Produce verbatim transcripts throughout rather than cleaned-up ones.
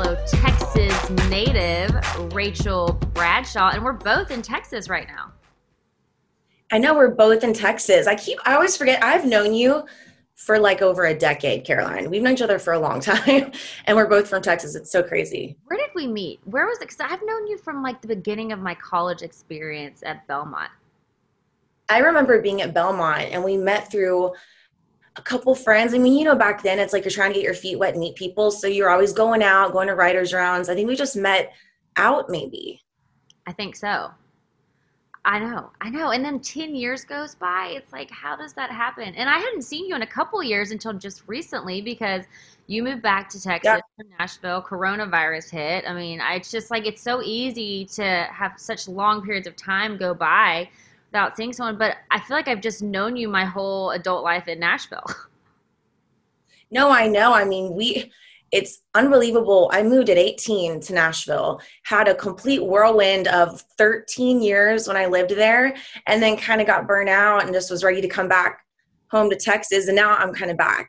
fellow Texas native, Rachel Bradshaw, and we're both in Texas right now. I know we're both in Texas. I keep, I always forget, I've known you for like over a decade, Caroline. We've known each other for a long time, and we're both from Texas. It's so crazy. Where did we meet? Where was it? Because I've known you from like the beginning of my college experience at Belmont. I remember being at Belmont, and we met through a couple friends. I mean, you know, back then it's like you're trying to get your feet wet and meet people. So you're always going out, going to writers' rounds. I think we just met out maybe. I think so. I know, I know. And then ten years goes by. It's like, how does that happen? And I hadn't seen you in a couple years until just recently because you moved back to Texas Yeah. from Nashville. Coronavirus hit. I mean, I, it's just like, it's so easy to have such long periods of time go by without seeing someone. But I feel like I've just known you my whole adult life in Nashville. No, I know. I mean, we, it's unbelievable. I moved at eighteen to Nashville, had a complete whirlwind of thirteen years when I lived there, and then kind of got burnt out and just was ready to come back home to Texas. And now I'm kind of back.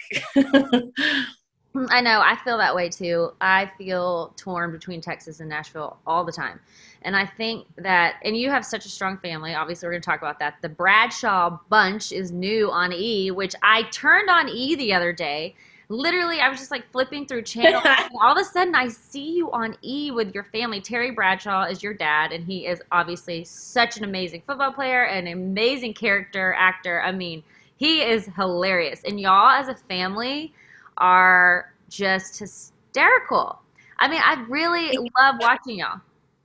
I know. I feel that way too. I feel torn between Texas and Nashville all the time. And I think that, and you have such a strong family. Obviously, we're going to talk about that. The Bradshaw Bunch is new on E, which I turned on E the other day. Literally, I was just like flipping through channels. And all of a sudden, I see you on E with your family. Terry Bradshaw is your dad, and he is obviously such an amazing football player, an amazing character actor. I mean, he is hilarious. And y'all as a family are just hysterical. I mean, I really love watching y'all.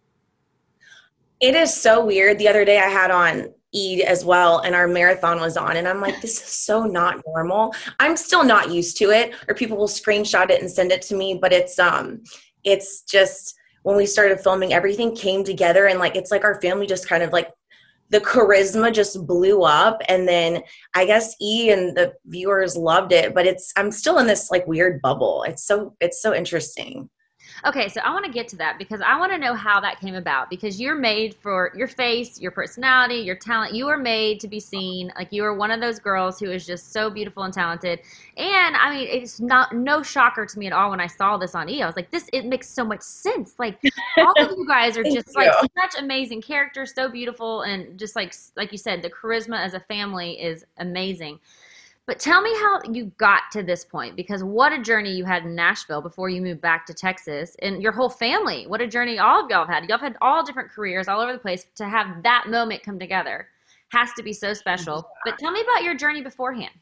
It is so weird. The other day I had on E as well, and our marathon was on, and I'm like, this is so not normal. I'm still not used to it, or people will screenshot it and send it to me, but it's um it's just, when we started filming, everything came together, and like it's like our family just kind of like, the charisma just blew up, and then I guess E and the viewers loved it, but it's, I'm still in this like weird bubble. It's so it's so interesting. Okay, so I want to get to that because I want to know how that came about, because you're made for your face, your personality, your talent. You are made to be seen. Like, you are one of those girls who is just so beautiful and talented. And I mean, it's not no shocker to me at all when I saw this on E. I was like, this, it makes so much sense. Like, all of you guys are just like you. such amazing characters, so beautiful, and just like like you said, the charisma as a family is amazing. But tell me how you got to this point, because what a journey you had in Nashville before you moved back to Texas, and your whole family. What a journey all of y'all have had. Y'all have had all different careers all over the place. To have that moment come together has to be so special. But tell me about your journey beforehand.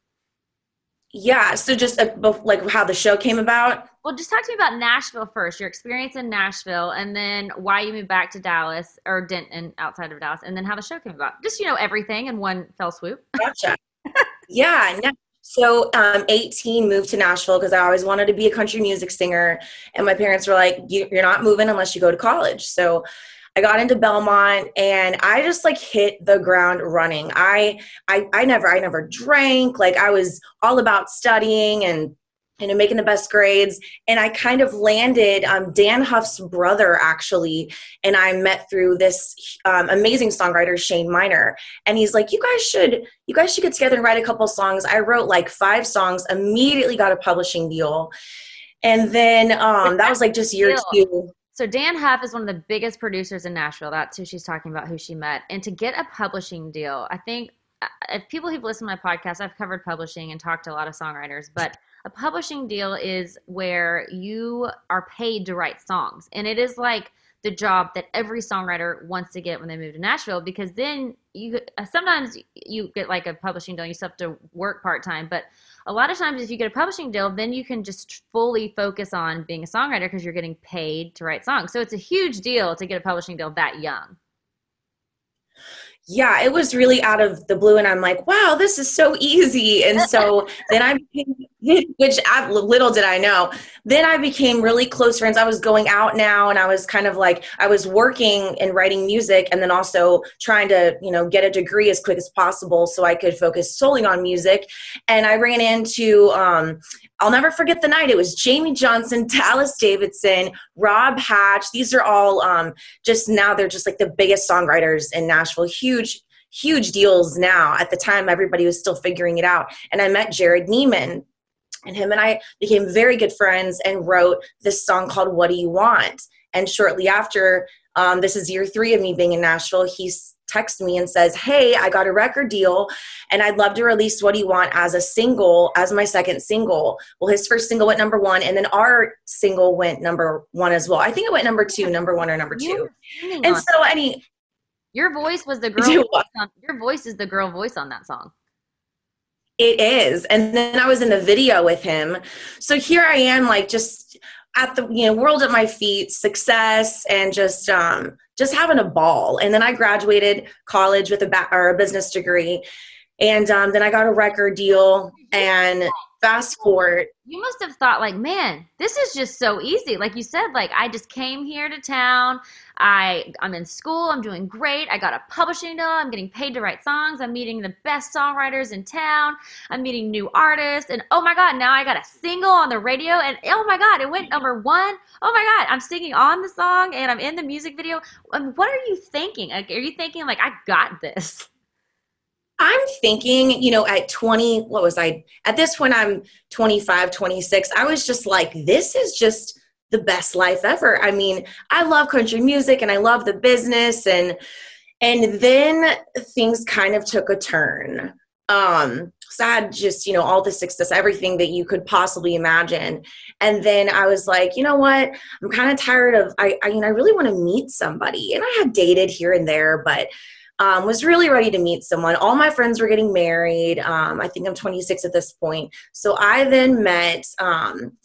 Yeah, so just uh, bef- like how the show came about. Well, just talk to me about Nashville first, your experience in Nashville, and then why you moved back to Dallas, or Denton outside of Dallas, and then how the show came about. Just, you know, everything in one fell swoop. Gotcha. Yeah. No. So um, eighteen, moved to Nashville because I always wanted to be a country music singer. And my parents were like, you, you're not moving unless you go to college. So I got into Belmont, and I just like hit the ground running. I, I, I never, I never drank. Like, I was all about studying and, you know, making the best grades. And I kind of landed um, Dan Huff's brother, actually. And I met through this um, amazing songwriter, Shane Miner. And he's like, you guys should, you guys should get together and write a couple songs. I wrote like five songs, immediately got a publishing deal. And then um, that was like just year two. So Dan Huff is one of the biggest producers in Nashville. That's who she's talking about, who she met. And to get a publishing deal, I think if people who've listened to my podcast, I've covered publishing and talked to a lot of songwriters, but a publishing deal is where you are paid to write songs. And it is like the job that every songwriter wants to get when they move to Nashville, because then you sometimes you get like a publishing deal, you still have to work part-time, but a lot of times if you get a publishing deal, then you can just fully focus on being a songwriter because you're getting paid to write songs. So it's a huge deal to get a publishing deal that young. Yeah, it was really out of the blue, and I'm like, wow, this is so easy. And so then I became, which I, little did I know, then I became really close friends. I was going out now, and I was kind of like, I was working and writing music, and then also trying to, you know, get a degree as quick as possible so I could focus solely on music. And I ran into, um, I'll never forget the night. It was Jamie Johnson, Dallas Davidson, Rob Hatch. These are all um, just now, they're just like the biggest songwriters in Nashville. Huge, huge deals now. At the time, everybody was still figuring it out. And I met Jared Neiman. And him and I became very good friends and wrote this song called What Do You Want? And shortly after, um, this is year three of me being in Nashville, he texts me and says, hey, I got a record deal and I'd love to release What Do You Want as a single, as my second single. Well, his first single went number one, and then our single went number one as well. I think it went number two, number one or number two. And so, any your voice was the girl voice on, your voice is the girl voice on that song. It is. And then I was in the video with him. So here I am, like, just at the, you know, world at my feet, success, and just um just having a ball. And then I graduated college with a, ba- or a business degree, and um, then I got a record deal. And fast forward, you must have thought, like, man, this is just so easy. Like you said, like, I just came here to town. I, I'm in school. I'm doing great. I got a publishing deal. I'm getting paid to write songs. I'm meeting the best songwriters in town. I'm meeting new artists. And oh my God, now I got a single on the radio. And oh my God, it went number one. Oh my God, I'm singing on the song and I'm in the music video. And what are you thinking? Like, are you thinking, like, I got this? I'm thinking, you know, at twenty, what was I? At this point, I'm twenty-five, twenty-six. I was just like, this is just the best life ever. I mean, I love country music and I love the business, and and then things kind of took a turn. Um, so I had just, you know, all the success, everything that you could possibly imagine. And then I was like, you know what? I'm kind of tired of, I, I mean, I really want to meet somebody. And I had dated here and there, but um, was really ready to meet someone. All my friends were getting married. Um, I think I'm twenty-six at this point. So I then met um,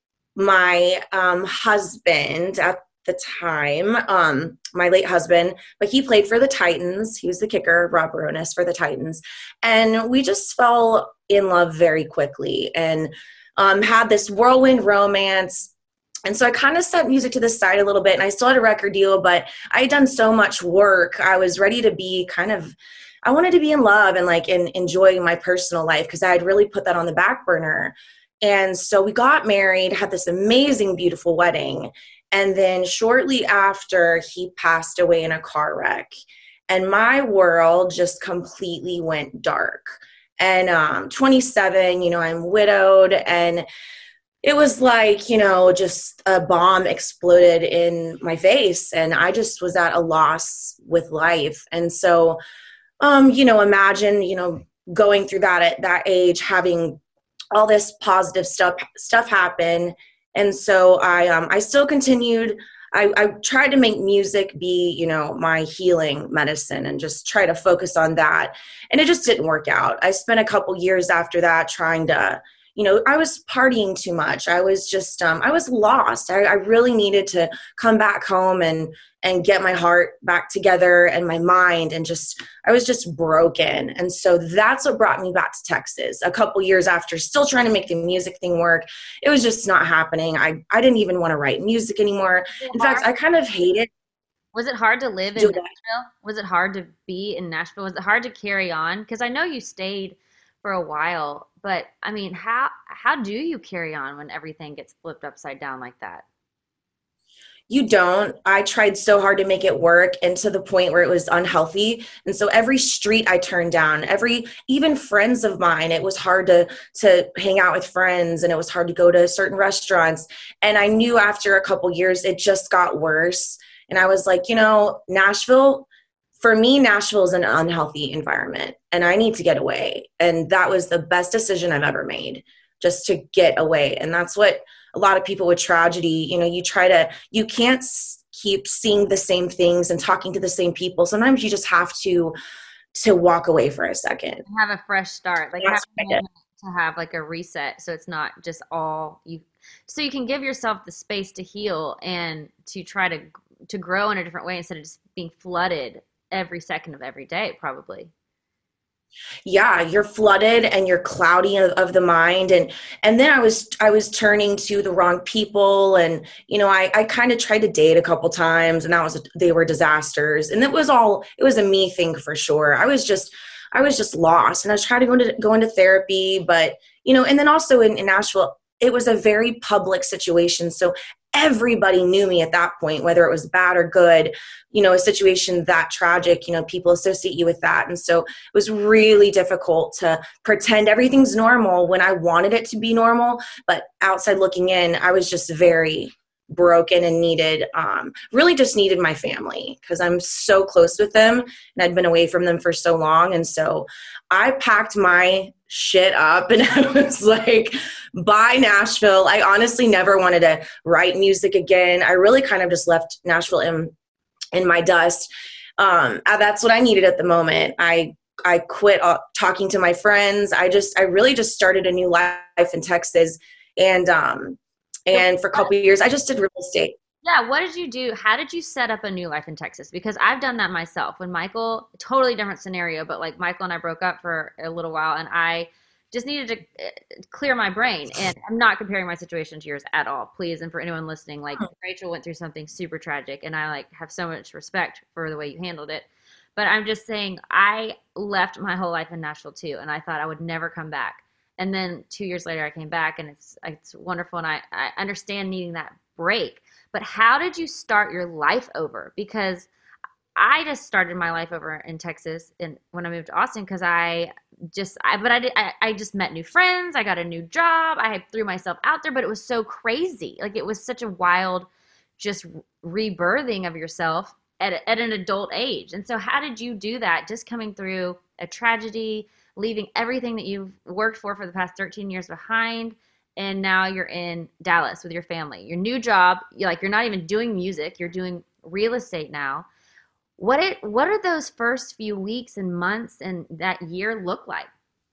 my um, husband at the time, um, my late husband, but he played for the Titans. He was the kicker, Rob Baronis, for the Titans. And we just fell in love very quickly and um, had this whirlwind romance. And so I kind of set music to the side a little bit, and I still had a record deal, but I had done so much work. I was ready to be kind of, I wanted to be in love and like in, enjoying my personal life, because I had really put that on the back burner. And so we got married, had this amazing, beautiful wedding. And then shortly after, he passed away in a car wreck. And my world just completely went dark. And um, twenty-seven, you know, I'm widowed, and it was like, you know, just a bomb exploded in my face, and I just was at a loss with life. And so, um, you know, imagine, you know, going through that at that age, having all this positive stuff stuff happen. And so I um, I still continued. I, I tried to make music be, you know, my healing medicine and just try to focus on that. And it just didn't work out. I spent a couple years after that trying to, you know, I was partying too much. I was just, um, I was lost. I, I really needed to come back home and, and get my heart back together and my mind, and just, I was just broken. And so that's what brought me back to Texas a couple years after, still trying to make the music thing work. It was just not happening. I, I didn't even want to write music anymore. In fact, I kind of hate it. Was it hard to live in Nashville? Was it hard to be in Nashville? Was it hard to carry on? Because I know you stayed for a while, but I mean, how how do you carry on when everything gets flipped upside down like that? You don't. I tried so hard to make it work, and to the point where it was unhealthy. And so every street I turned down, every, even friends of mine, it was hard to, to hang out with friends, and it was hard to go to certain restaurants. And I knew after a couple years, it just got worse. And I was like, you know, Nashville, for me, Nashville is an unhealthy environment, and I need to get away. And that was the best decision I've ever made, just to get away. And that's what a lot of people with tragedy, you know, you try to, you can't s- keep seeing the same things and talking to the same people. Sometimes you just have to, to walk away for a second. Have a fresh start, like have a moment to have like a reset. So it's not just all you, so you can give yourself the space to heal and to try to, to grow in a different way instead of just being flooded every second of every day, probably. Yeah, you're flooded and you're cloudy of, of the mind. And, and then I was, I was turning to the wrong people. And, you know, I, I kind of tried to date a couple times, and that was, they were disasters. And it was all, it was a me thing for sure. I was just, I was just lost, and I was trying to go into, go into therapy, but, you know, and then also in, in Nashville, it was a very public situation. So everybody knew me at that point, whether it was bad or good, you know, a situation that tragic, you know, people associate you with that. And so it was really difficult to pretend everything's normal when I wanted it to be normal. But outside looking in, I was just very broken and needed, um, really just needed my family because I'm so close with them and I'd been away from them for so long. And so I packed my shit up and I was like, bye Nashville. I honestly never wanted to write music again. I really kind of just left Nashville in, in my dust. Um, uh, that's what I needed at the moment. I I quit uh, talking to my friends. I just, I really just started a new life in Texas. And, um, and for a couple of years, I just did real estate. Yeah. What did you do? How did you set up a new life in Texas? Because I've done that myself. When Michael, totally different scenario, but like Michael and I broke up for a little while and I just needed to uh, clear my brain. And I'm not comparing my situation to yours at all, please. And for anyone listening, like Rachel went through something super tragic and I like have so much respect for the way you handled it. But I'm just saying I left my whole life in Nashville too. And I thought I would never come back. And then two years later I came back and it's, it's wonderful. And I, I understand needing that break. But how did you start your life over? Because I just started my life over in Texas and when I moved to Austin because I just I but I did I, I just met new friends, I got a new job, I threw myself out there, but it was so crazy. Like it was such a wild just rebirthing of yourself at at an adult age. And so how did you do that just coming through a tragedy, leaving everything that you've worked for for the past thirteen years behind? And now you're in Dallas with your family. Your new job, you're like you're not even doing music, you're doing real estate now. What it what are those first few weeks and months and that year look like?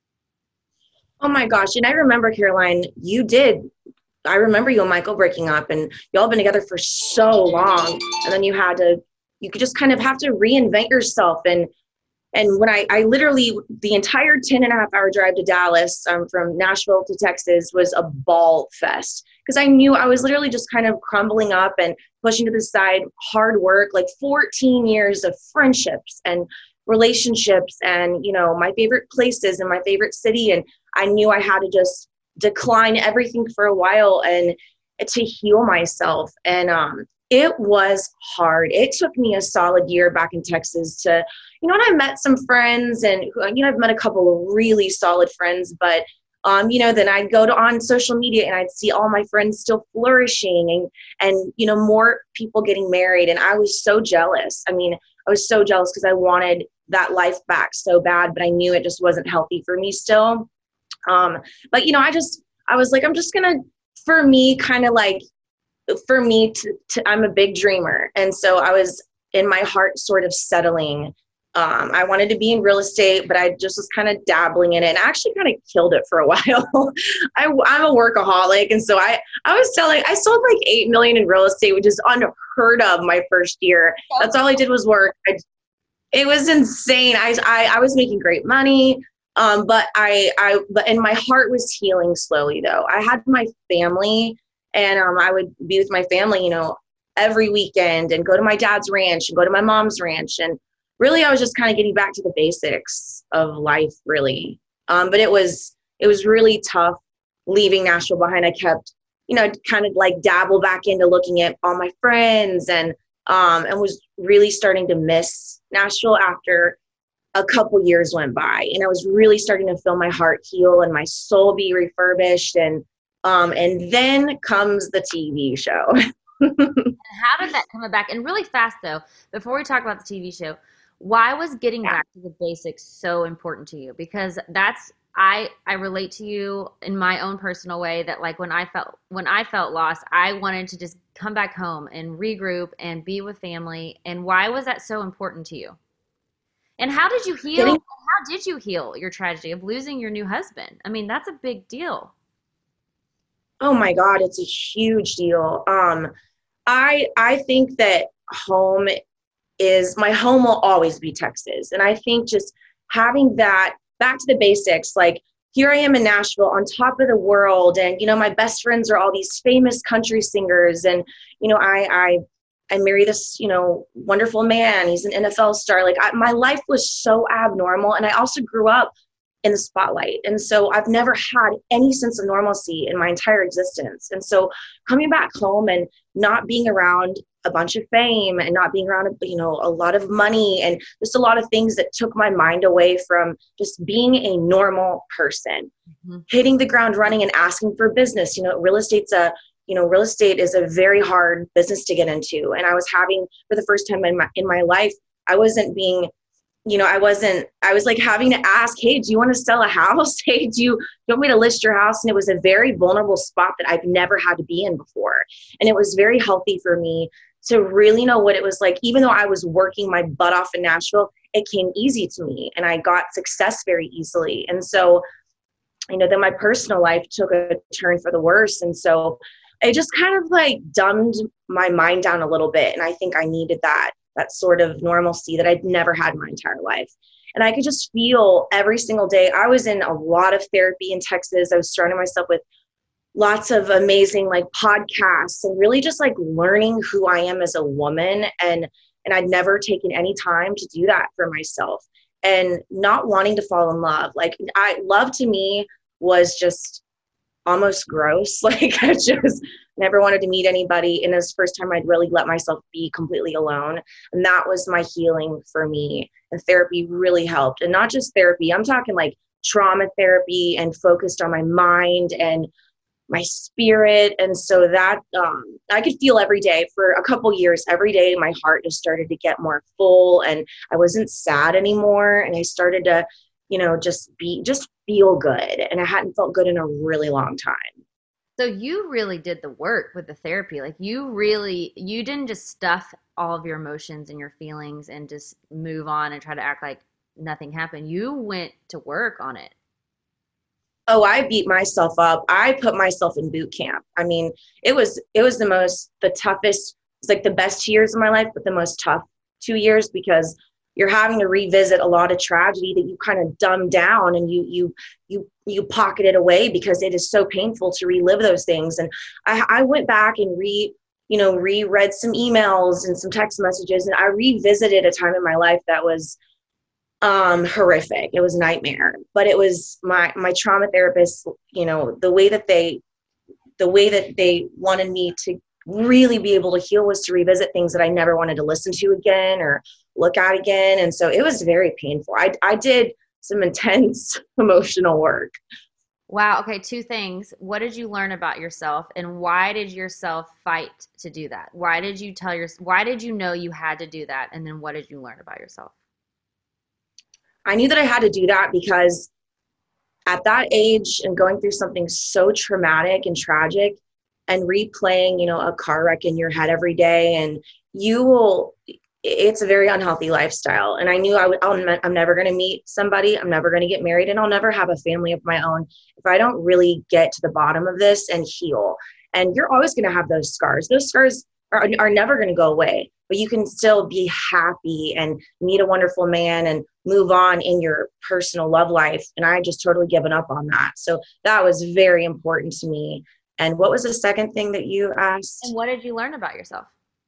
Oh my gosh. And I remember, Caroline, you did. I remember you and Michael breaking up and y'all been together for so long. And then you had to, you could just kind of have to reinvent yourself. And And when I, I literally, the entire ten and a half hour drive to Dallas um, from Nashville to Texas was a ball fest because I knew I was literally just kind of crumbling up and pushing to the side, hard work, like fourteen years of friendships and relationships and, you know, my favorite places and my favorite city. And I knew I had to just decline everything for a while and to heal myself. And, um, it was hard. It took me a solid year back in Texas to, you know, and I met some friends and, you know, I've met a couple of really solid friends, but, um, you know, then I'd go to on social media and I'd see all my friends still flourishing and, and, you know, more people getting married. And I was so jealous. I mean, I was so jealous because I wanted that life back so bad, but I knew it just wasn't healthy for me still. Um, but, you know, I just, I was like, I'm just going to, for me, kind of like, for me to, to, I'm a big dreamer. And so I was in my heart sort of settling. Um, I wanted to be in real estate, but I just was kind of dabbling in it and I actually kind of killed it for a while. I, I'm a workaholic. And so I, I was selling, I sold like eight million in real estate, which is unheard of my first year. That's all I did was work. I, it was insane. I, I, I was making great money. Um, but I, I, but, and my heart was healing slowly though. I had my family. And um, I would be with my family, you know, every weekend and go to my dad's ranch and go to my mom's ranch. And really, I was just kind of getting back to the basics of life, really. Um, but it was it was really tough leaving Nashville behind. I kept, you know, kind of like dabble back into looking at all my friends and um, and was really starting to miss Nashville after a couple years went by. And I was really starting to feel my heart heal and my soul be refurbished. And Um, and then comes the T V show. And how did that come back? And really fast though, before we talk about the T V show, why was getting yeah. back to the basics so important to you? Because that's, I, I relate to you in my own personal way that like when I felt, when I felt lost, I wanted to just come back home and regroup and be with family. And why was that so important to you? And how did you heal? Getting- how did you heal your tragedy of losing your new husband? I mean, that's a big deal. Oh my God, it's a huge deal. Um, I I think that home is, my home will always be Texas. And I think just having that back to the basics, like here I am in Nashville on top of the world. And, you know, my best friends are all these famous country singers. And, you know, I, I, I marry this, you know, wonderful man. He's an N F L star. Like I, my life was so abnormal. And I also grew up in the spotlight. And so I've never had any sense of normalcy in my entire existence. And so coming back home and not being around a bunch of fame and not being around, you know, a lot of money and just a lot of things that took my mind away from just being a normal person, mm-hmm. hitting the ground running and asking for business. You know, real estate's a, you know, real estate is a very hard business to get into. And I was having, for the first time in my, in my life, I wasn't being, you know, I wasn't, I was like having to ask, hey, do you want to sell a house? Hey, do you, do you want me to list your house? And it was a very vulnerable spot that I've never had to be in before. And it was very healthy for me to really know what it was like. Even though I was working my butt off in Nashville, it came easy to me and I got success very easily. And so, you know, then my personal life took a turn for the worse. And so it just kind of like dumbed my mind down a little bit. And I think I needed that. that sort of normalcy that I'd never had in my entire life. And I could just feel every single day. I was in a lot of therapy in Texas. I was surrounding myself with lots of amazing like podcasts and really just like learning who I am as a woman. And, and I'd never taken any time to do that for myself and not wanting to fall in love. Like I love to me was just almost gross. Like I just never wanted to meet anybody. And it was the first time I'd really let myself be completely alone. And that was my healing for me. And therapy really helped. And not just therapy, I'm talking like trauma therapy and focused on my mind and my spirit. And so that um, I could feel every day for a couple years, every day, my heart just started to get more full and I wasn't sad anymore. And I started to, you know, just be, just feel good. And I hadn't felt good in a really long time. So you really did the work with the therapy. Like you really, you didn't just stuff all of your emotions and your feelings and just move on and try to act like nothing happened. You went to work on it. Oh, I beat myself up. I put myself in boot camp. I mean, it was, it was the most, the toughest, it's like the best two years of my life, but the most tough two years because you're having to revisit a lot of tragedy that you kind of dumb down and you, you, you, you pocket it away because it is so painful to relive those things. And I, I went back and re, you know, reread some emails and some text messages. And I revisited a time in my life that was um, horrific. It was a nightmare, but it was my, my trauma therapist, you know, the way that they, the way that they wanted me to really be able to heal was to revisit things that I never wanted to listen to again or look at again. And so it was very painful. I, I did some intense emotional work. Wow. Okay. Two things. What did you learn about yourself and why did yourself fight to do that? Why did you tell your, why did you know you had to do that? And then what did you learn about yourself? I knew that I had to do that because at that age and going through something so traumatic and tragic and replaying, you know, a car wreck in your head every day, and you will, it's a very unhealthy lifestyle. And I knew I would, I'll, I'm never going to meet somebody. I'm never going to get married and I'll never have a family of my own if I don't really get to the bottom of this and heal. And you're always going to have those scars. Those scars are, are never going to go away, but you can still be happy and meet a wonderful man and move on in your personal love life. And I just totally given up on that. So that was very important to me. And what was the second thing that you asked? And what did you learn about yourself?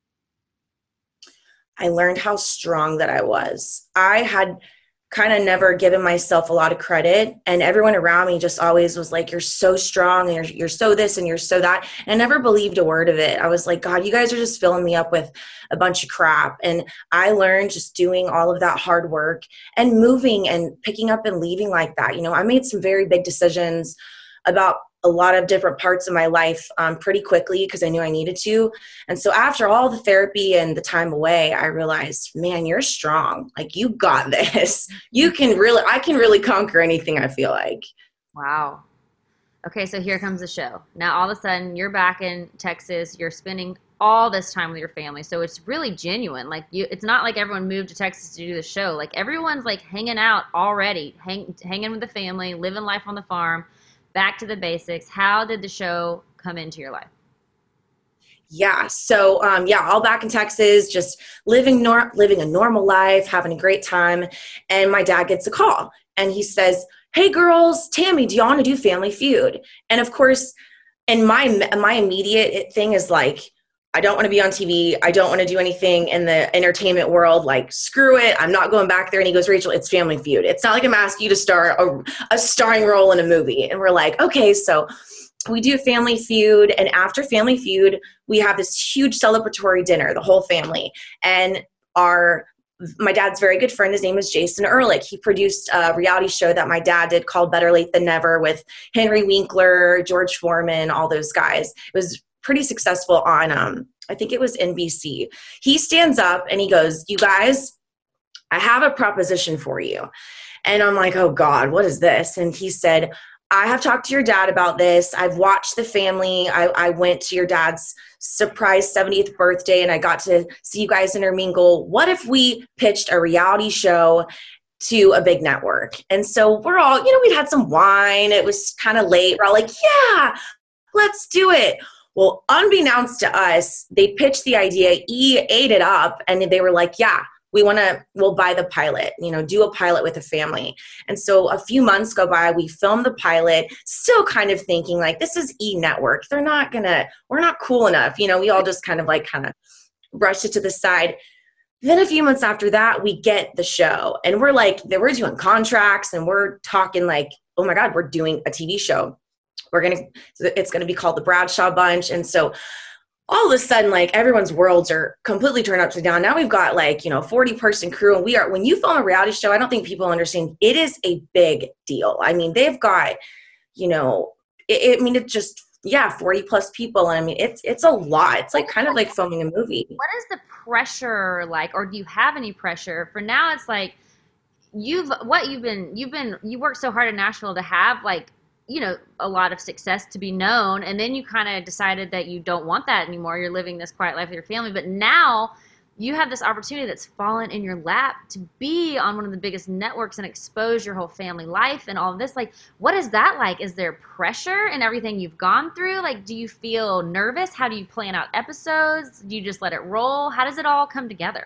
I learned how strong that I was. I had kind of never given myself a lot of credit, and everyone around me just always was like, you're so strong and you're, you're so this and you're so that. And I never believed a word of it. I was like, God, you guys are just filling me up with a bunch of crap. And I learned just doing all of that hard work and moving and picking up and leaving like that. You know, I made some very big decisions about a lot of different parts of my life um, pretty quickly because I knew I needed to. And so after all the therapy and the time away, I realized, man, you're strong. Like you got this. You can really, I can really conquer anything, I feel like. Wow. Okay. So here comes the show. Now, all of a sudden you're back in Texas, you're spending all this time with your family. So it's really genuine. Like you, it's not like everyone moved to Texas to do the show. Like everyone's like hanging out already, hang, hanging with the family, living life on the farm. Back to the basics. How did the show come into your life? Yeah. So, um, yeah, all back in Texas, just living, nor- living a normal life, having a great time. And my dad gets a call and he says, hey girls, Tammy, do you want to do Family Feud? And of course, and my, my immediate thing is like, I don't want to be on T V. I don't want to do anything in the entertainment world. Like, screw it. I'm not going back there. And he goes, Rachel, it's Family Feud. It's not like I'm asking you to star a, a starring role in a movie. And we're like, okay, so we do Family Feud. And after Family Feud, we have this huge celebratory dinner, the whole family. And our my dad's very good friend, his name is Jason Ehrlich. He produced a reality show that my dad did called Better Late Than Never with Henry Winkler, George Foreman, all those guys. It was pretty successful on, um, I think it was N B C. He stands up and he goes, you guys, I have a proposition for you. And I'm like, oh God, what is this? And he said, I have talked to your dad about this. I've watched The Family. I, I went to your dad's surprise seventieth birthday and I got to see you guys intermingle. What if we pitched a reality show to a big network? And so we're all, you know, we'd had some wine. It was kind of late. We're all like, yeah, let's do it. Well, unbeknownst to us, they pitched the idea. E ate it up and they were like, yeah, we want to, we'll buy the pilot, you know, do a pilot with a family. And so a few months go by, we filmed the pilot, still kind of thinking like, this is E Network. They're not going to, we're not cool enough. You know, we all just kind of like kind of brushed it to the side. Then a few months after that, we get the show and we're like, we're doing contracts and we're talking like, oh my God, we're doing a T V show. We're going to, it's going to be called the Bradshaw Bunch. And so all of a sudden, like everyone's worlds are completely turned upside down. Now we've got like, you know, forty person crew and we are, when you film a reality show, I don't think people understand it is a big deal. I mean, they've got, you know, it, it I mean, it just, yeah, forty plus people. And I mean, it's, it's a lot. It's like kind of like filming a movie. What is the pressure like, or do you have any pressure for now? It's like, you've, what you've been, you've been, you worked so hard in Nashville to have like, you know, a lot of success to be known. And then you kind of decided that you don't want that anymore. You're living this quiet life with your family. But now you have this opportunity that's fallen in your lap to be on one of the biggest networks and expose your whole family life and all of this. Like, what is that like? Is there pressure in everything you've gone through? Like, do you feel nervous? How do you plan out episodes? Do you just let it roll? How does it all come together?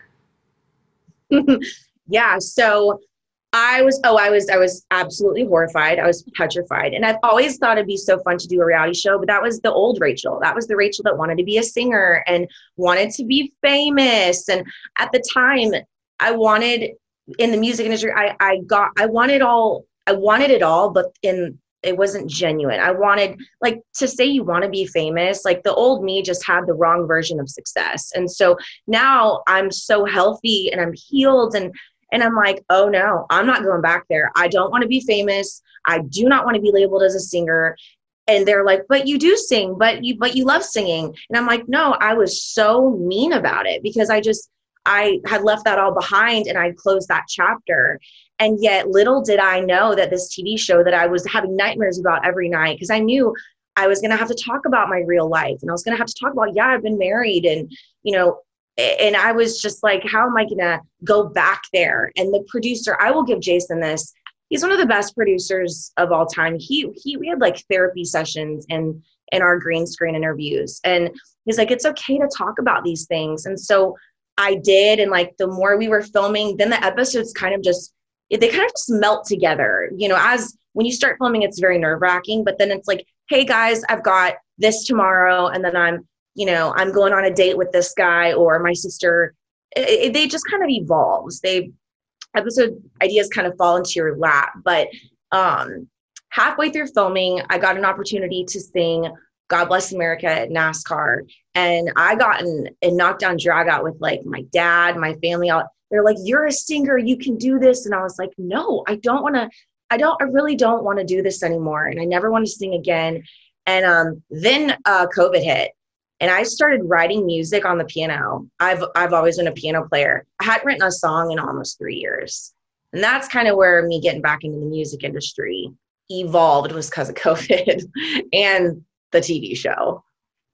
Yeah. So I was, oh, I was, I was absolutely horrified. I was petrified. And I've always thought it'd be so fun to do a reality show, but that was the old Rachel. That was the Rachel that wanted to be a singer and wanted to be famous. And at the time I wanted in the music industry, I, I got, I wanted all, I wanted it all, but in, it wasn't genuine. I wanted like to say you want to be famous. Like the old me just had the wrong version of success. And so now I'm so healthy and I'm healed and And I'm like, oh no, I'm not going back there. I don't want to be famous. I do not want to be labeled as a singer. And they're like, but you do sing, but you, but you love singing. And I'm like, no, I was so mean about it because I just, I had left that all behind and I closed that chapter. And yet little did I know that this T V show that I was having nightmares about every night, because I knew I was going to have to talk about my real life. And I was going to have to talk about, yeah, I've been married and, you know, and I was just like, how am I going to go back there? And the producer, I will give Jason this. He's one of the best producers of all time. He, he, we had like therapy sessions and in our green screen interviews. And he's like, it's okay to talk about these things. And so I did. And like, the more we were filming, then the episodes kind of just, they kind of just melt together. You know, as when you start filming, it's very nerve wracking, but then it's like, hey guys, I've got this tomorrow. And then I'm, you know, I'm going on a date with this guy or my sister. It, it, they just kind of evolves. They episode ideas kind of fall into your lap. But um, halfway through filming, I got an opportunity to sing God Bless America at NASCAR. And I got in a knockdown drag out with like my dad, my family. All, they're like, you're a singer, you can do this. And I was like, no, I don't want to, I don't, I really don't want to do this anymore. And I never want to sing again. And um, then uh, COVID hit. And I started writing music on the piano. I've I've always been a piano player. I hadn't written a song in almost three years. And that's kind of where me getting back into the music industry evolved, was because of COVID and the T V show.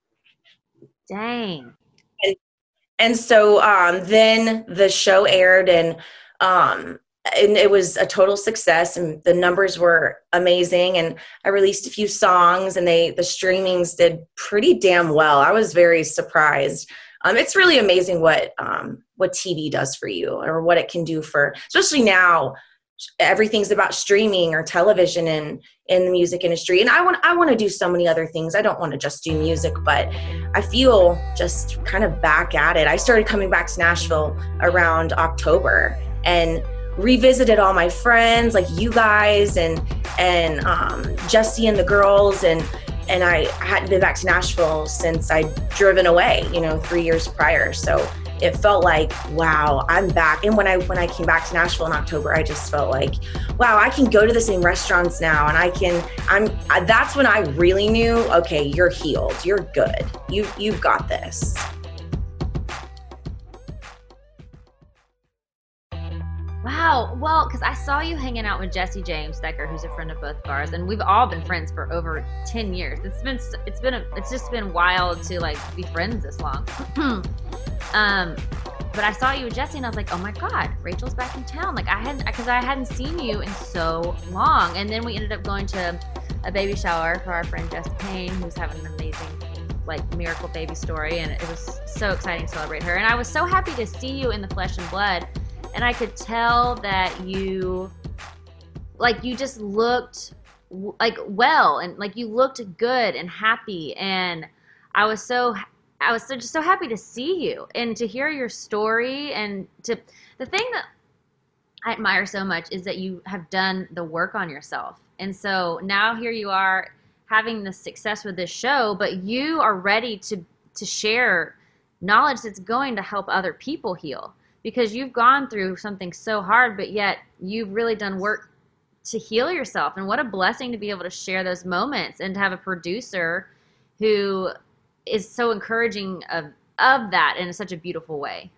Dang. And, and so um, then the show aired and um, and it was a total success and the numbers were amazing. And I released a few songs and they, the streamings did pretty damn well. I was very surprised. Um, it's really amazing what, um, what T V does for you or what it can do for, especially now, everything's about streaming or television and in the music industry. And I want, I want to do so many other things. I don't want to just do music, but I feel just kind of back at it. I started coming back to Nashville around October and revisited all my friends, like you guys and, and um, Jesse and the girls. And, and I hadn't been back to Nashville since I'd driven away, you know, three years prior. So it felt like, wow, I'm back. And when I when I came back to Nashville in October, I just felt like, wow, I can go to the same restaurants now, and I can. I'm. I, that's when I really knew, okay, you're healed, you're good, you you've got this. Wow. Well, because I saw you hanging out with Jesse James Decker, who's a friend of both of ours, and we've all been friends for over ten years. It's been it's been a, it's just been wild to like be friends this long. Um, but I saw you with Jesse and I was like, oh my God, Rachel's back in town. Like I hadn't, cause I hadn't seen you in so long. And then we ended up going to a baby shower for our friend Jess Payne, who's having an amazing, like miracle baby story. And it was so exciting to celebrate her. And I was so happy to see you in the flesh and blood. And I could tell that you, like you just looked like well, and like you looked good and happy. And I was so I was so, just so happy to see you and to hear your story. And to the thing that I admire so much is that you have done the work on yourself. And so now here you are having the success with this show, but you are ready to, to share knowledge that's going to help other people heal, because you've gone through something so hard, but yet you've really done work to heal yourself. And what a blessing to be able to share those moments and to have a producer who is so encouraging of of that in such a beautiful way.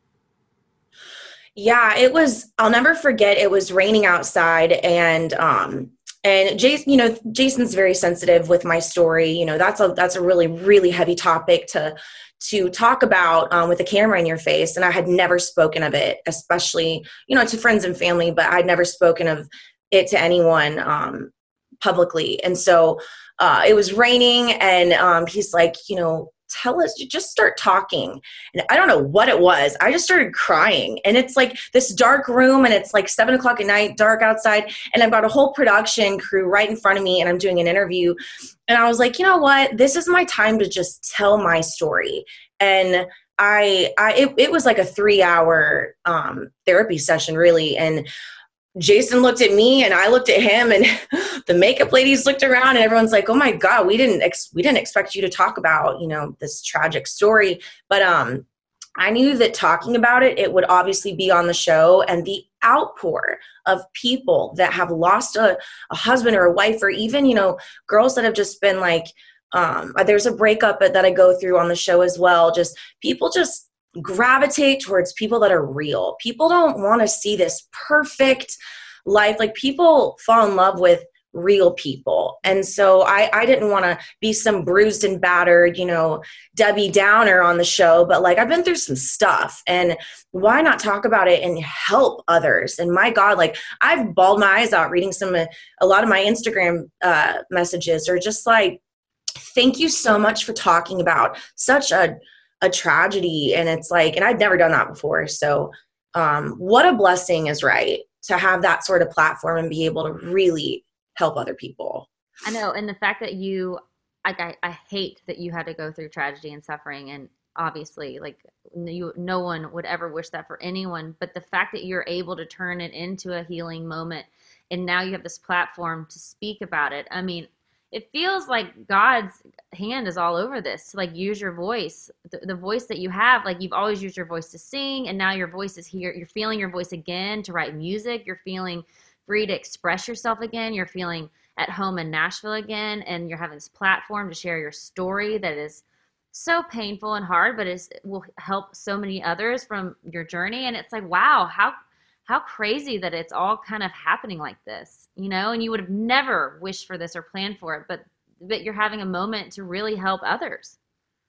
Yeah, it was, I'll never forget, it was raining outside, and um and Jason, you know, Jason's very sensitive with my story. You know, that's a that's a really, really heavy topic to to talk about um, with a camera in your face. And I had never spoken of it, especially, you know, to friends and family, but I'd never spoken of it to anyone um, publicly. And so Uh, it was raining, and um, he's like, you know, tell us, just start talking. And I don't know what it was. I just started crying. And it's like this dark room, and it's like seven o'clock at night, dark outside. And I've got a whole production crew right in front of me, and I'm doing an interview. And I was like, you know what? This is my time to just tell my story. And I, I it, it was like a three hour um, therapy session, really. And Jason looked at me and I looked at him, and the makeup ladies looked around, and everyone's like, oh my God, we didn't, ex- we didn't expect you to talk about, you know, this tragic story. But, um, I knew that talking about it, it would obviously be on the show, and the outpour of people that have lost a, a husband or a wife, or even, you know, girls that have just been like, um, there's a breakup that I go through on the show as well. Just people just gravitate towards people that are real. People don't want to see this perfect life. Like, people fall in love with real people. And so I, I didn't want to be some bruised and battered, you know, Debbie Downer on the show, but like, I've been through some stuff, and why not talk about it and help others? And my God, like, I've bawled my eyes out reading some, a lot of my Instagram uh, messages are just like, thank you so much for talking about such a a tragedy. And it's like, and I'd never done that before. So um, what a blessing is right to have that sort of platform and be able to really help other people. I know. And the fact that you, like, I, I hate that you had to go through tragedy and suffering. And obviously, like, you, no one would ever wish that for anyone. But the fact that you're able to turn it into a healing moment, and now you have this platform to speak about it. I mean, it feels like God's hand is all over this, to like use your voice, the, the voice that you have. Like, you've always used your voice to sing, and now your voice is here. You're feeling your voice again to write music. You're feeling free to express yourself again. You're feeling at home in Nashville again, and you're having this platform to share your story that is so painful and hard, but is will help so many others from your journey. And it's like, wow, how how crazy that it's all kind of happening like this, you know, and you would have never wished for this or planned for it, but, but you're having a moment to really help others.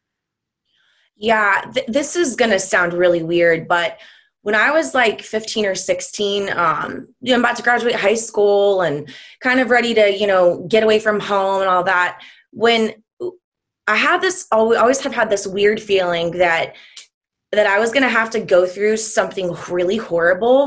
Yeah, th- this is going to sound really weird, but when I was like fifteen or sixteen, um, you know, I'm about to graduate high school and kind of ready to, you know, get away from home and all that, when I had this, always have had this weird feeling that that I was going to have to go through something really horrible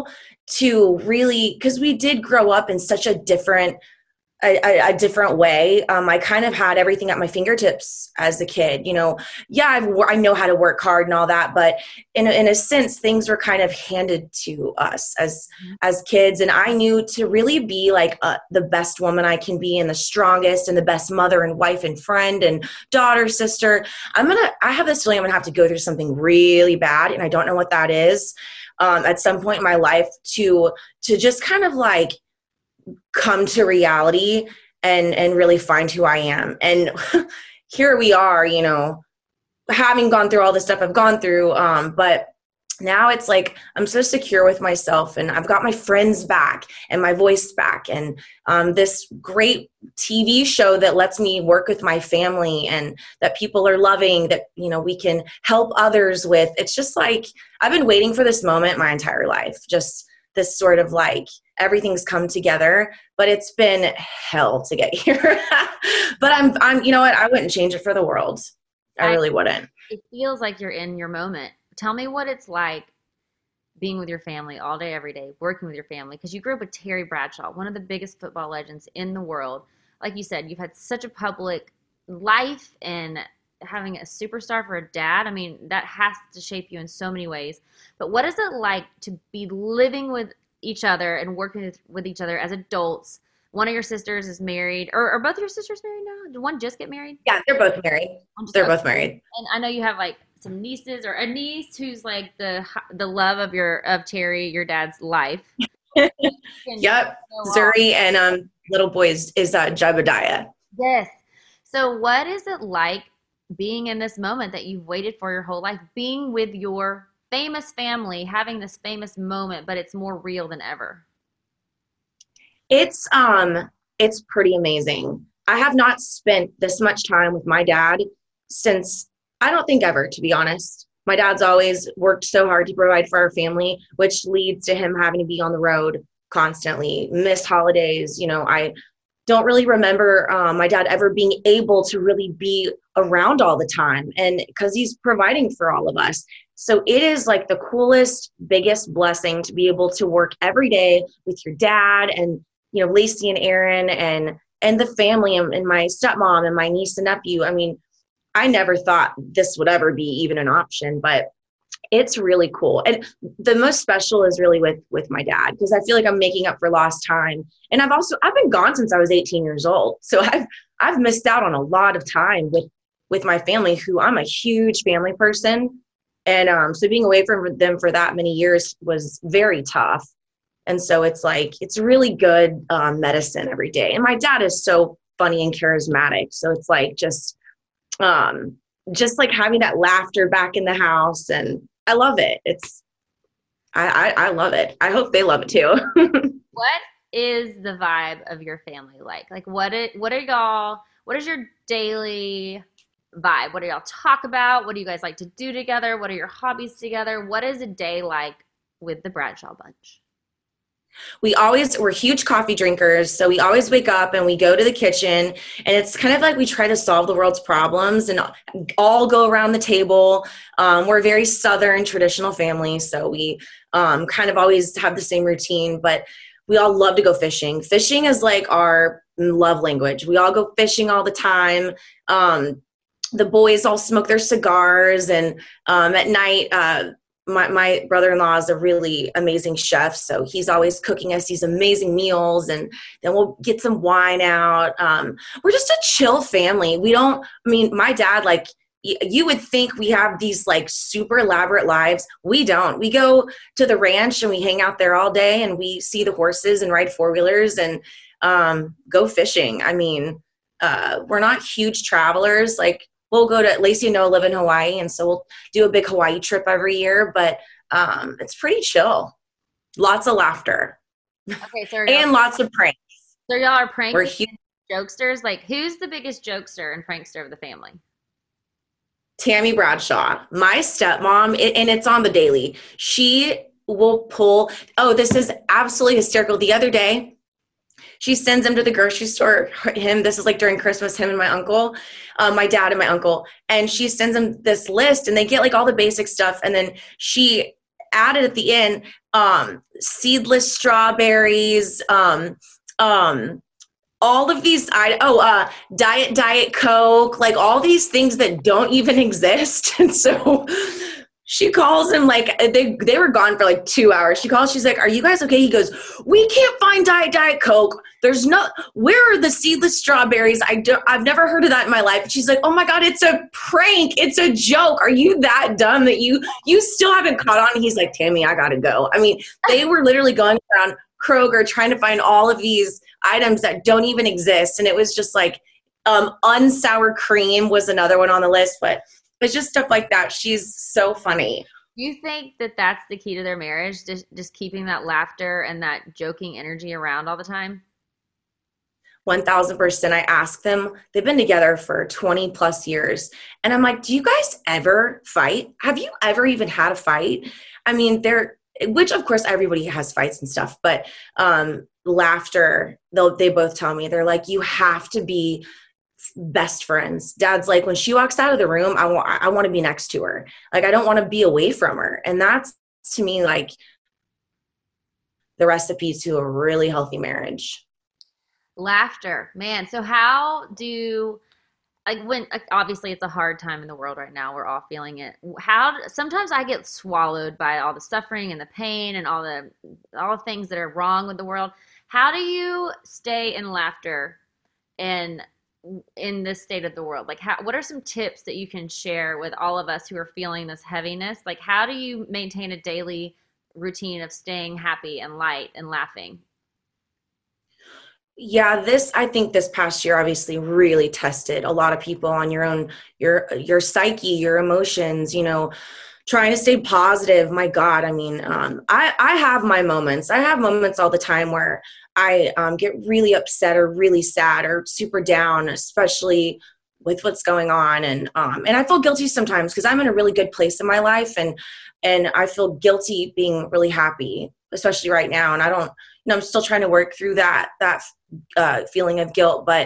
to really, because we did grow up in such a different A, a, a different way. Um, I kind of had everything at my fingertips as a kid. You know, yeah, I've, I know how to work hard and all that, but in a, in a sense, things were kind of handed to us as as kids, and I knew to really be like uh, the best woman I can be, and the strongest, and the best mother and wife and friend and daughter, sister. I'm gonna. I have this feeling I'm gonna have to go through something really bad, and I don't know what that is. Um, at some point in my life, to to just kind of like come to reality and and really find who I am. And here we are, you know, having gone through all the stuff I've gone through. Um, but now it's like I'm so secure with myself, and I've got my friends back and my voice back, and um, this great T V show that lets me work with my family and that people are loving, that, you know, we can help others with. It's just like I've been waiting for this moment my entire life. Just this sort of like everything's come together, but it's been hell to get here. But I'm, I'm, you know what? I wouldn't change it for the world. I, I really wouldn't. It feels like you're in your moment. Tell me what it's like being with your family all day, every day, working with your family. Because you grew up with Terry Bradshaw, one of the biggest football legends in the world. Like you said, you've had such a public life, and having a superstar for a dad, I mean, that has to shape you in so many ways. But what is it like to be living with each other and working with, with each other as adults? One of your sisters is married, or are both your sisters married now? Did one just get married? Yeah, they're both married. They're both married. And I know you have like some nieces, or a niece who's like the the love of your of Terry, your dad's life. Yep, Zuri, and um, little boy is, is uh, Jebediah. Yes. So what is it like being in this moment that you've waited for your whole life, being with your famous family, having this famous moment, but it's more real than ever? It's um, it's pretty amazing. I have not spent this much time with my dad since, I don't think ever, to be honest. My dad's always worked so hard to provide for our family, which leads to him having to be on the road constantly, miss holidays. You know, I don't really remember um, my dad ever being able to really be around all the time, and because he's providing for all of us. So it is like the coolest, biggest blessing to be able to work every day with your dad and, you know, Lacey and Aaron and and the family, and, and my stepmom and my niece and nephew. I mean, I never thought this would ever be even an option, but it's really cool. And the most special is really with, with my dad, because I feel like I'm making up for lost time. And I've also, I've been gone since I was eighteen years old. So I've, I've missed out on a lot of time with, with my family, who I'm a huge family person. And um, so being away from them for that many years was very tough. And so it's like, it's really good um, medicine every day. And my dad is so funny and charismatic. So it's like, just, um, just like having that laughter back in the house. And I love it. It's, I, I, I love it. I hope they love it too. What is the vibe of your family like? Like what it, what are y'all, what is your daily vibe? What do y'all talk about? What do you guys like to do together? What are your hobbies together? What is a day like with the Bradshaw bunch? We always, we're huge coffee drinkers. So we always wake up and we go to the kitchen, and it's kind of like we try to solve the world's problems and all go around the table. Um, we're a very Southern traditional family. So we um, kind of always have the same routine, but we all love to go fishing. Fishing is like our love language. We all go fishing all the time. Um, the boys all smoke their cigars, and um, at night, uh, My, my brother-in-law is a really amazing chef, so he's always cooking us these amazing meals, and then we'll get some wine out. Um, we're just a chill family. We don't, I mean, my dad, like, y- you would think we have these, like, super elaborate lives. We don't. We go to the ranch, and we hang out there all day, and we see the horses and ride four-wheelers and um, go fishing. I mean, uh, we're not huge travelers. Like, we'll go to, Lacey and Noah live in Hawaii, and so we'll do a big Hawaii trip every year, but um, it's pretty chill. Lots of laughter. Okay, so and lots of pranks. So y'all are prank We're huge jokesters? Like, who's the biggest jokester and prankster of the family? Tammy Bradshaw, my stepmom, it, and it's on the daily. She will pull, oh, this is absolutely hysterical. The other day, she sends him to the grocery store, him, this is like during Christmas, him and my uncle, um, my dad and my uncle, and she sends him this list, and they get like all the basic stuff, and then she added at the end, um, seedless strawberries, um, um, all of these, I, oh, uh, diet, diet Coke, like all these things that don't even exist. And so she calls him, like, they, they were gone for like two hours. She calls, she's like, are you guys okay? He goes, we can't find diet, diet Coke. There's no, where are the seedless strawberries? I don't, I've never heard of that in my life. She's like, oh my God, it's a prank. It's a joke. Are you that dumb that you, you still haven't caught on? He's like, Tammy, I gotta go. I mean, they were literally going around Kroger trying to find all of these items that don't even exist. And it was just like, um, unsour cream was another one on the list, but it's just stuff like that. She's so funny. Do you think that that's the key to their marriage? Just, just keeping that laughter and that joking energy around all the time? one thousand percent. I ask them, they've been together for twenty plus years. And I'm like, do you guys ever fight? Have you ever even had a fight? I mean, they're, which of course everybody has fights and stuff, but um, laughter, they'll, they both tell me, they're like, you have to be best friends. Dad's like, when she walks out of the room, I want, I want to be next to her. Like, I don't want to be away from her. And that's, to me, like the recipe to a really healthy marriage. Laughter, man. So how do, like, when, like, obviously it's a hard time in the world right now. We're all feeling it. How, sometimes I get swallowed by all the suffering and the pain and all the, all the things that are wrong with the world. How do you stay in laughter and in this state of the world? Like, how, what are some tips that you can share with all of us who are feeling this heaviness? Like, how do you maintain a daily routine of staying happy and light and laughing? Yeah, this, I think this past year obviously really tested a lot of people on your own, your, your psyche, your emotions, you know, trying to stay positive. My God. I mean, um, I, I have my moments. I have moments all the time where I um, get really upset or really sad or super down, especially with what's going on. And, um, and I feel guilty sometimes because I'm in a really good place in my life, and, and I feel guilty being really happy, especially right now. And I don't, you know, I'm still trying to work through that, that uh, feeling of guilt. But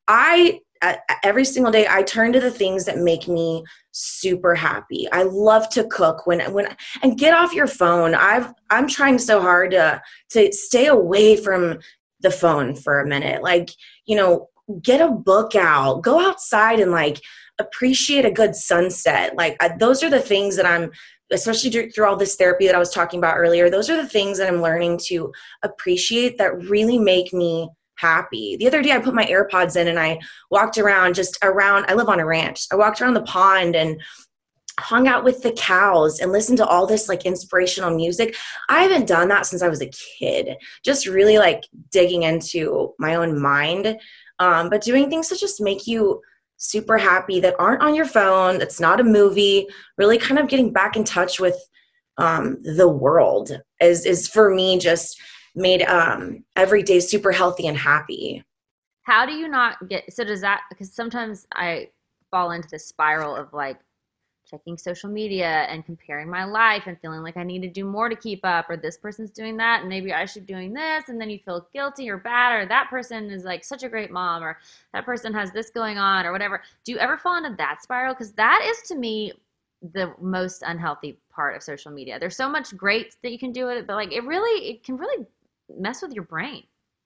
I, uh, every single day, I turn to the things that make me super happy. I love to cook when, when, and get off your phone. I've, I'm trying so hard to, to stay away from the phone for a minute. Like, you know, get a book out, go outside and like appreciate a good sunset. Like I, those are the things that I'm, especially through all this therapy that I was talking about earlier, those are the things that I'm learning to appreciate that really make me happy. The other day I put my AirPods in and I walked around just around, I live on a ranch. I walked around the pond and hung out with the cows and listened to all this like inspirational music. I haven't done that since I was a kid, just really like digging into my own mind. Um, but doing things that just make you super happy, that aren't on your phone, that's not a movie, really kind of getting back in touch with um, the world is, is for me just made um, every day super healthy and happy. How do you not get, so does that, because sometimes I fall into this spiral of like checking social media and comparing my life and feeling like I need to do more to keep up, or this person's doing that and maybe I should be doing this, and then you feel guilty or bad, or that person is like such a great mom, or that person has this going on or whatever. Do you ever fall into that spiral? Because that is, to me, the most unhealthy part of social media. There's so much great that you can do with it, but like it really, it can really mess with your brain.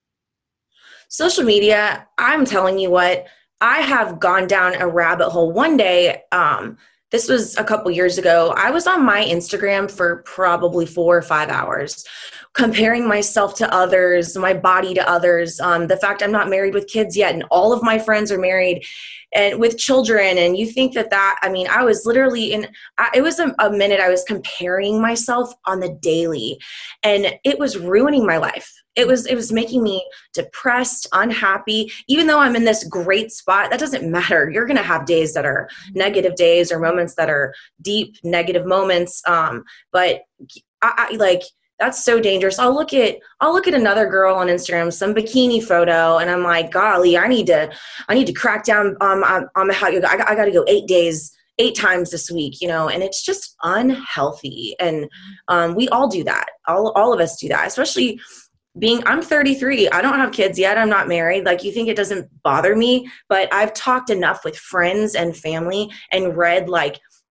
Social media, I'm telling you what, I have gone down a rabbit hole. One day, um, this was a couple years ago, I was on my Instagram for probably four or five hours, comparing myself to others, my body to others, um, the fact I'm not married with kids yet, and all of my friends are married and with children. And you think that that, I mean, I was literally in, I, it was a, a minute I was comparing myself on the daily, and it was ruining my life. It was, it was making me depressed, unhappy. Even though I'm in this great spot, that doesn't matter. You're going to have days that are negative days, or moments that are deep negative moments. Um, but I, I like, that's so dangerous. I'll look at, I'll look at another girl on Instagram, some bikini photo, and I'm like, golly, I need to, I need to crack down um, on, on my hot yoga. I, I got to go eight days, eight times this week, you know, and it's just unhealthy. And um, we all do that. All, all of us do that, especially being, I'm thirty-three. I don't have kids yet. I'm not married. Like, you think it doesn't bother me, but I've talked enough with friends and family and read like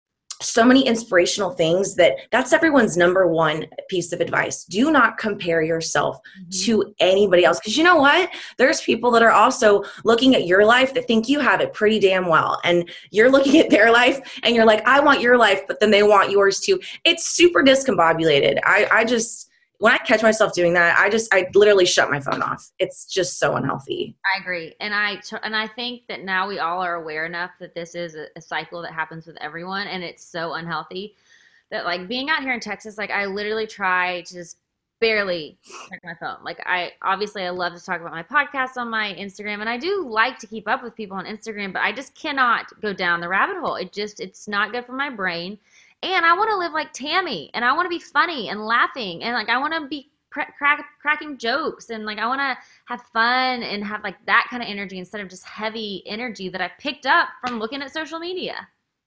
so many inspirational things that that's everyone's number one piece of advice. Do not compare yourself mm-hmm. to anybody else. Because you know what? There's people that are also looking at your life that think you have it pretty damn well. And you're looking at their life and you're like, I want your life, but then they want yours too. It's super discombobulated. I, I just, when I catch myself doing that, I just, I literally shut my phone off. It's just so unhealthy. I agree. And I, and I think that now we all are aware enough that this is a, a cycle that happens with everyone. And it's so unhealthy that like being out here in Texas, like I literally try to just barely check my phone. Like I, obviously I love to talk about my podcast on my Instagram and I do like to keep up with people on Instagram, but I just cannot go down the rabbit hole. It just, it's not good for my brain. And I want to live like Tammy, and I want to be funny and laughing, and like I want to be crack, crack, cracking jokes, and like I want to have fun and have like that kind of energy instead of just heavy energy that I picked up from looking at social media.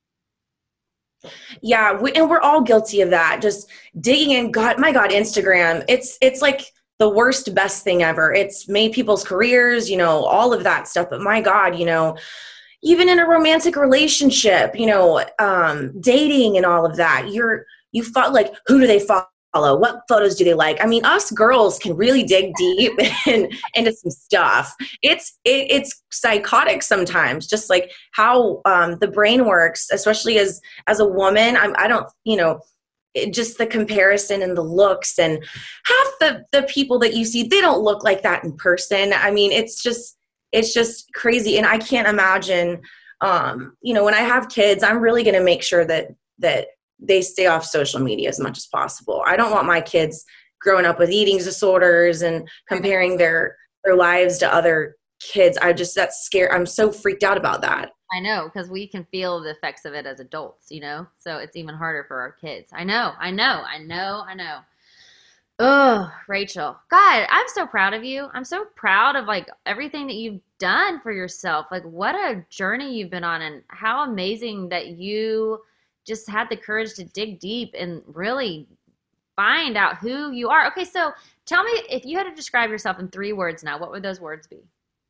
Yeah, we, and we're all guilty of that. Just digging in. God, my God, Instagram. It's it's like the worst, best thing ever. It's made people's careers, you know, all of that stuff. But my God, you know. Even in a romantic relationship, you know, um, dating and all of that, you're, you fought like, who do they follow? What photos do they like? I mean, us girls can really dig deep and into some stuff. It's, it, it's psychotic sometimes, just like how um, the brain works, especially as, as a woman. I'm, I don't, you know, it, just the comparison and the looks, and half the, the people that you see, they don't look like that in person. I mean, it's just, It's just crazy. And I can't imagine, um, you know, when I have kids, I'm really going to make sure that, that they stay off social media as much as possible. I don't want my kids growing up with eating disorders and comparing their, their lives to other kids. I just, that's scary. I'm so freaked out about that. I know, because we can feel the effects of it as adults, you know, so it's even harder for our kids. I know, I know, I know, I know. Oh, Rachel, God, I'm so proud of you. I'm so proud of like everything that you've done for yourself. Like what a journey you've been on, and how amazing that you just had the courage to dig deep and really find out who you are. Okay, so tell me, if you had to describe yourself in three words now, what would those words be?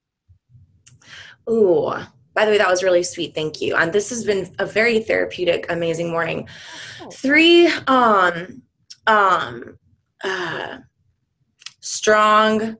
Ooh, by the way, that was really sweet. Thank you. And this has been a very therapeutic, amazing morning. Oh. Three, um, um, Uh, strong.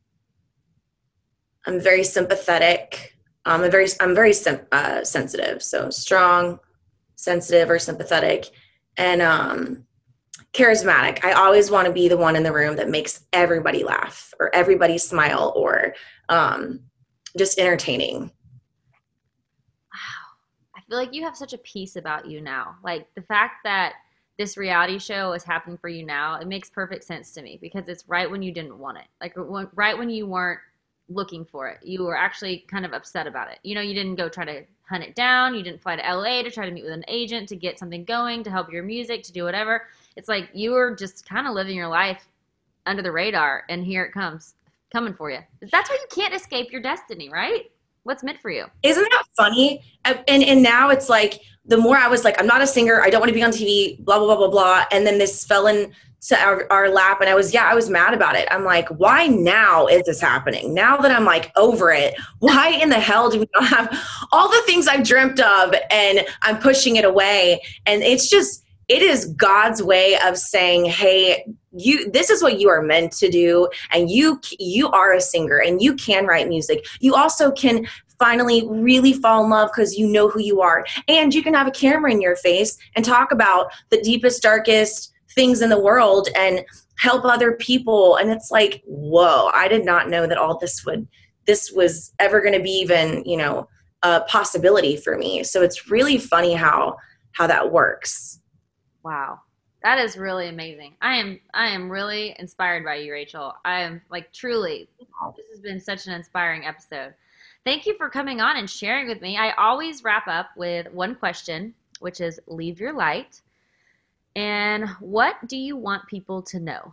I'm very sympathetic. Um, I'm very, I'm very sim- uh, sensitive. So strong, sensitive, or sympathetic, and um, charismatic. I always want to be the one in the room that makes everybody laugh or everybody smile, or um, just entertaining. Wow, I feel like you have such a peace about you now. Like the fact that this reality show is happening for you now, it makes perfect sense to me, because it's right when you didn't want it. Like right when you weren't looking for it. You were actually kind of upset about it. You know, you didn't go try to hunt it down. You didn't fly to L A to try to meet with an agent to get something going, to help your music, to do whatever. It's like you were just kind of living your life under the radar, and here it comes, coming for you. That's why you can't escape your destiny, right? What's meant for you. Isn't that funny? And, and now it's like, the more I was like, I'm not a singer, I don't want to be on T V, blah, blah, blah, blah, blah. And then this fell into our, our lap, and I was, yeah, I was mad about it. I'm like, why now is this happening? Now that I'm like over it, why in the hell do we not have all the things I've dreamt of, and I'm pushing it away? And it's just, it is God's way of saying, hey, you, this is what you are meant to do. And you, you are a singer, and you can write music. You also can finally really fall in love because you know who you are. And you can have a camera in your face and talk about the deepest, darkest things in the world and help other people. And it's like, whoa, I did not know that all this would, this was ever going to be even, you know, a possibility for me. So it's really funny how, how that works. Wow. That is really amazing. I am, I am really inspired by you, Rachel. I am like, truly, this has been such an inspiring episode. Thank you for coming on and sharing with me. I always wrap up with one question, which is leave your light. And what do you want people to know?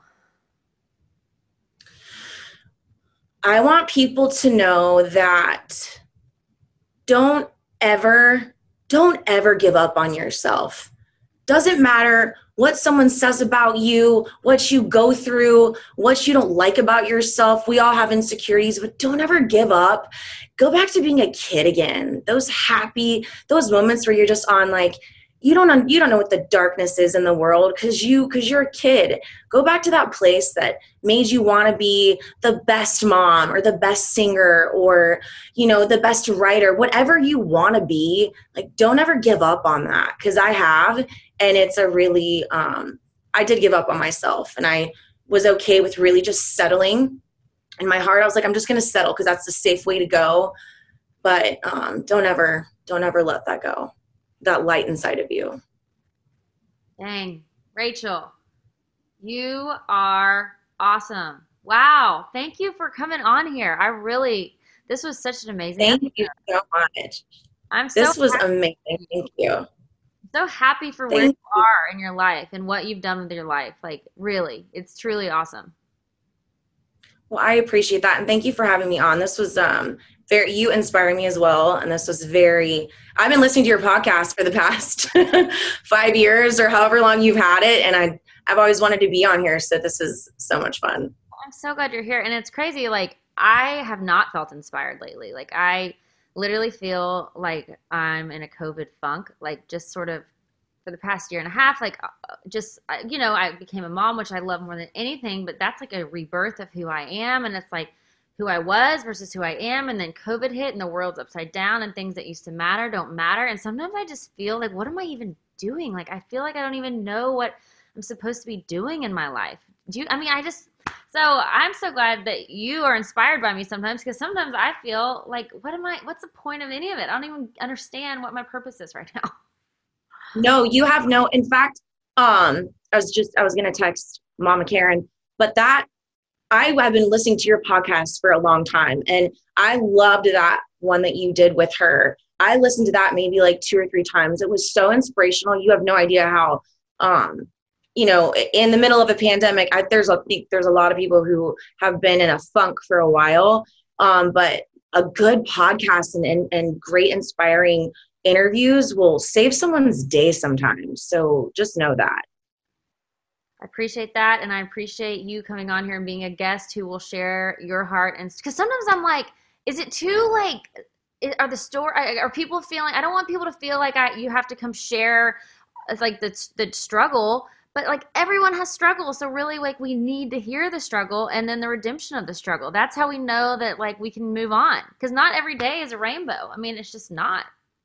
I want people to know that don't ever, don't ever give up on yourself. Doesn't matter what someone says about you, what you go through, what you don't like about yourself. We all have insecurities, but don't ever give up. Go back to being a kid again. Those happy, those moments where you're just on like, you don't you don't know what the darkness is in the world because you because you're a kid. Go back to that place that made you want to be the best mom or the best singer or, you know, the best writer, whatever you want to be. Like, don't ever give up on that, because I have, and it's a really um, I did give up on myself, and I was okay with really just settling. In my heart, I was like, I'm just going to settle because that's the safe way to go. But um, don't ever don't ever let that go. That light inside of you. Dang. Rachel, you are awesome. Wow. Thank you for coming on here. I really, this was such an amazing Thank episode. you so much. I'm so This was happy. amazing. Thank you. So happy for Thank where you you. are in your life and what you've done with your life. Like, really, it's truly awesome. Well, I appreciate that. And thank you for having me on. This was um very, you inspire me as well. And this was very, I've been listening to your podcast for the past five years or however long you've had it. And I, I've always wanted to be on here. So this is so much fun. I'm so glad you're here. And it's crazy. Like, I have not felt inspired lately. Like, I literally feel like I'm in a COVID funk, like just sort of for the past year and a half, like uh, just, uh, you know, I became a mom, which I love more than anything, but that's like a rebirth of who I am. And it's like who I was versus who I am. And then COVID hit and the world's upside down and things that used to matter don't matter. And sometimes I just feel like, what am I even doing? Like, I feel like I don't even know what I'm supposed to be doing in my life. Do you, I mean, I just, so I'm so glad that you are inspired by me sometimes, because sometimes I feel like, what am I, what's the point of any of it? I don't even understand what my purpose is right now. No, you have no, in fact, um, I was just, I was going to text Mama Karen, but that, I have been listening to your podcast for a long time, and I loved that one that you did with her. I listened to that maybe like two or three times. It was so inspirational. You have no idea how, um, you know, in the middle of a pandemic, I, there's a, there's a lot of people who have been in a funk for a while, um, but a good podcast and, and, and great inspiring interviews will save someone's day sometimes. So just know that. I appreciate that. And I appreciate you coming on here and being a guest who will share your heart. And because sometimes I'm like, is it too like, are the store, are people feeling, I don't want people to feel like I, you have to come share like the, the struggle, but like everyone has struggle. So really, like, we need to hear the struggle and then the redemption of the struggle. That's how we know that like we can move on, because not every day is a rainbow. I mean, it's just not.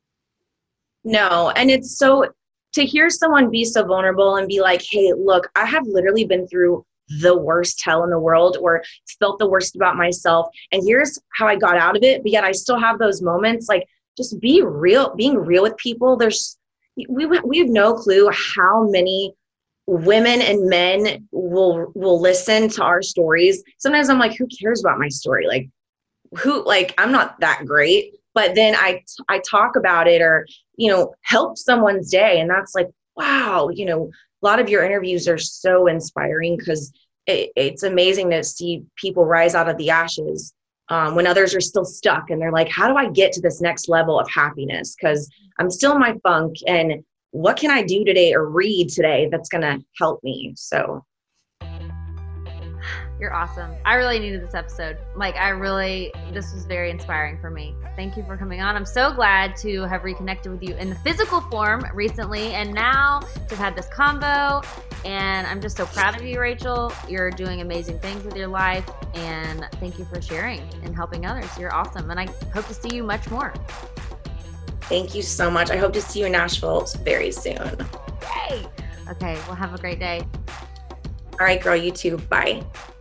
No. And it's so, to hear someone be so vulnerable and be like, hey, look, I have literally been through the worst hell in the world, or felt the worst about myself, and here's how I got out of it, but yet I still have those moments. Like, just be real, being real with people. There's, we, we have no clue how many women and men will, will listen to our stories. Sometimes I'm like, who cares about my story? Like, who, like, I'm not that great. But then I, I talk about it, or, you know, help someone's day. And that's like, wow, you know, a lot of your interviews are so inspiring, because it, it's amazing to see people rise out of the ashes um, when others are still stuck. And they're like, how do I get to this next level of happiness? Because I'm still in my funk, and what can I do today or read today that's going to help me? So. You're awesome. I really needed this episode. Like, I really, this was very inspiring for me. Thank you for coming on. I'm so glad to have reconnected with you in the physical form recently, and now to have had this combo. And I'm just so proud of you, Rachel. You're doing amazing things with your life, and thank you for sharing and helping others. You're awesome. And I hope to see you much more. Thank you so much. I hope to see you in Nashville very soon. Yay! Okay, well, have a great day. All right, girl, you too. Bye.